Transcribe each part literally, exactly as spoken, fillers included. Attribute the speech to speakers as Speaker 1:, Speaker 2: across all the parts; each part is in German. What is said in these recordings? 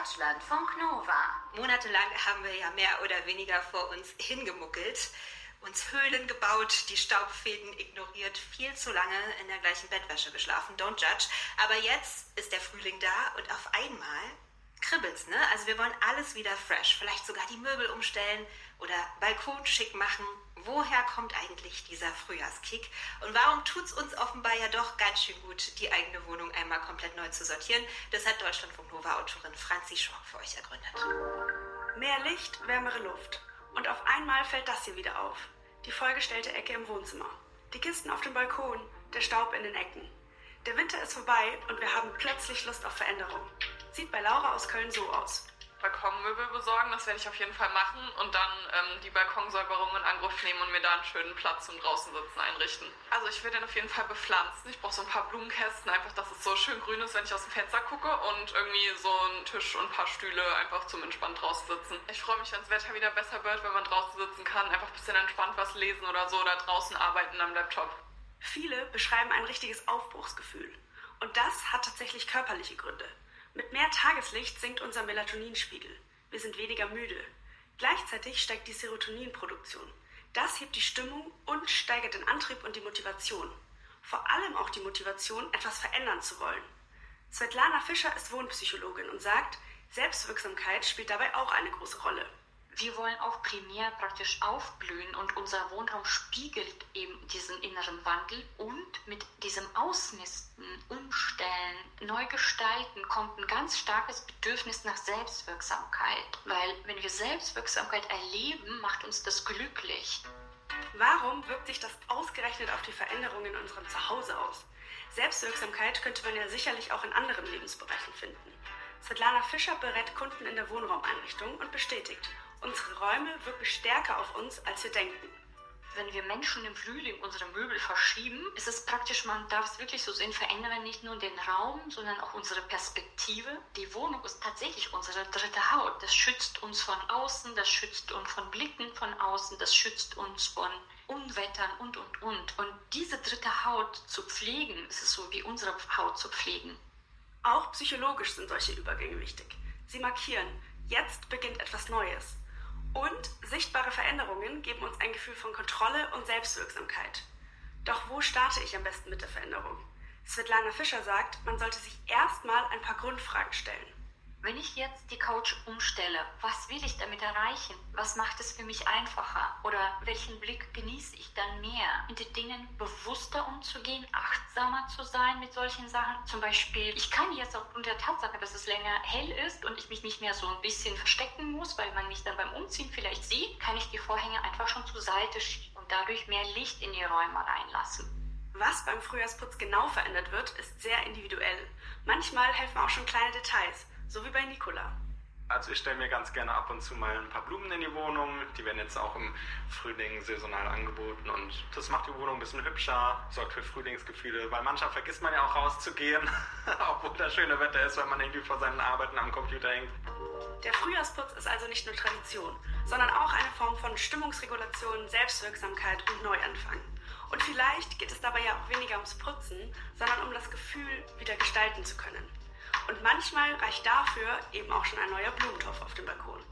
Speaker 1: Deutschlandfunk Nova.
Speaker 2: Monatelang haben wir ja mehr oder weniger vor uns hingemuckelt, uns Höhlen gebaut, die Staubfäden ignoriert, viel zu lange in der gleichen Bettwäsche geschlafen, don't judge. Aber jetzt ist der Frühling da und auf einmal kribbelt's, ne? Also wir wollen alles wieder fresh, vielleicht sogar die Möbel umstellen oder Balkon schick machen. Woher kommt eigentlich dieser Frühjahrskick? Und warum tut's uns offenbar ja doch ganz schön gut, die eigene Wohnung einmal komplett neu zu sortieren? Das hat Deutschlandfunk Nova-Autorin Franzi Schork für euch ergründet.
Speaker 3: Mehr Licht, wärmere Luft. Und auf einmal fällt das hier wieder auf. Die vollgestellte Ecke im Wohnzimmer. Die Kisten auf dem Balkon, der Staub in den Ecken. Der Winter ist vorbei und wir haben plötzlich Lust auf Veränderung. Sieht bei Laura aus Köln so aus.
Speaker 4: Balkonmöbel besorgen, das werde ich auf jeden Fall machen und dann ähm, die Balkonsäuberung in Angriff nehmen und mir da einen schönen Platz zum draußen sitzen einrichten. Also ich werde den auf jeden Fall bepflanzen. Ich brauche so ein paar Blumenkästen, einfach, dass es so schön grün ist, wenn ich aus dem Fenster gucke und irgendwie so einen Tisch und ein paar Stühle einfach zum entspannt draußen sitzen. Ich freue mich, wenn das Wetter wieder besser wird, wenn man draußen sitzen kann, einfach ein bisschen entspannt was lesen oder so oder draußen arbeiten am Laptop.
Speaker 3: Viele beschreiben ein richtiges Aufbruchsgefühl. Und das hat tatsächlich körperliche Gründe. Mit mehr Tageslicht sinkt unser Melatoninspiegel. Wir sind weniger müde. Gleichzeitig steigt die Serotoninproduktion. Das hebt die Stimmung und steigert den Antrieb und die Motivation. Vor allem auch die Motivation, etwas verändern zu wollen. Svetlana Fischer ist Wohnpsychologin und sagt, Selbstwirksamkeit spielt dabei auch eine große Rolle.
Speaker 1: Wir wollen auch primär praktisch aufblühen und unser Wohnraum spiegelt eben diesen inneren Wandel und mit diesem Ausmisten, Umstellen, Neugestalten kommt ein ganz starkes Bedürfnis nach Selbstwirksamkeit, weil wenn wir Selbstwirksamkeit erleben, macht uns das glücklich.
Speaker 3: Warum wirkt sich das ausgerechnet auf die Veränderung in unserem Zuhause aus? Selbstwirksamkeit könnte man ja sicherlich auch in anderen Lebensbereichen finden. Svetlana Fischer berät Kunden in der Wohnraumeinrichtung und bestätigt, unsere Räume wirken stärker auf uns, als wir denken.
Speaker 1: Wenn wir Menschen im Frühling unsere Möbel verschieben, ist es praktisch, man darf es wirklich so sehen, verändern nicht nur den Raum, sondern auch unsere Perspektive. Die Wohnung ist tatsächlich unsere dritte Haut. Das schützt uns von außen, das schützt uns von Blicken von außen, das schützt uns von Unwettern und, und, und. Und diese dritte Haut zu pflegen, ist es so wie unsere Haut zu pflegen.
Speaker 3: Auch psychologisch sind solche Übergänge wichtig. Sie markieren, jetzt beginnt etwas Neues. Und sichtbare Veränderungen geben uns ein Gefühl von Kontrolle und Selbstwirksamkeit. Doch wo starte ich am besten mit der Veränderung? Svetlana Fischer sagt, man sollte sich erstmal ein paar Grundfragen stellen.
Speaker 1: Wenn ich jetzt die Couch umstelle, was will ich damit erreichen? Was macht es für mich einfacher? Oder welchen Blick genieße ich dann mehr? Mit den Dingen bewusster umzugehen, achtsamer zu sein mit solchen Sachen. Zum Beispiel, ich kann jetzt aufgrund der Tatsache, dass es länger hell ist und ich mich nicht mehr so ein bisschen verstecken muss, weil man mich dann beim Umziehen vielleicht sieht, kann ich die Vorhänge einfach schon zur Seite schieben und dadurch mehr Licht in die Räume reinlassen.
Speaker 3: Was beim Frühjahrsputz genau verändert wird, ist sehr individuell. Manchmal helfen auch schon kleine Details. So wie bei Nicola.
Speaker 5: Also ich stelle mir ganz gerne ab und zu mal ein paar Blumen in die Wohnung. Die werden jetzt auch im Frühling saisonal angeboten und das macht die Wohnung ein bisschen hübscher, sorgt für Frühlingsgefühle, weil manchmal vergisst man ja auch rauszugehen, obwohl das schöne Wetter ist, wenn man irgendwie vor seinen Arbeiten am Computer hängt.
Speaker 3: Der Frühjahrsputz ist also nicht nur Tradition, sondern auch eine Form von Stimmungsregulation, Selbstwirksamkeit und Neuanfang. Und vielleicht geht es dabei ja auch weniger ums Putzen, sondern um das Gefühl, wieder gestalten zu können. Und manchmal reicht dafür eben auch schon ein neuer Blumentopf auf dem Balkon.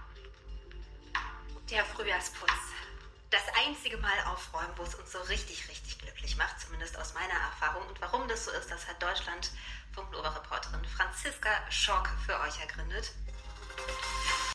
Speaker 2: Der Frühjahrsputz. Das einzige Mal aufräumen, wo es uns so richtig, richtig glücklich macht, zumindest aus meiner Erfahrung. Und warum das so ist, das hat Deutschlandfunk Nova-Reporterin Franziska Schork für euch ergründet.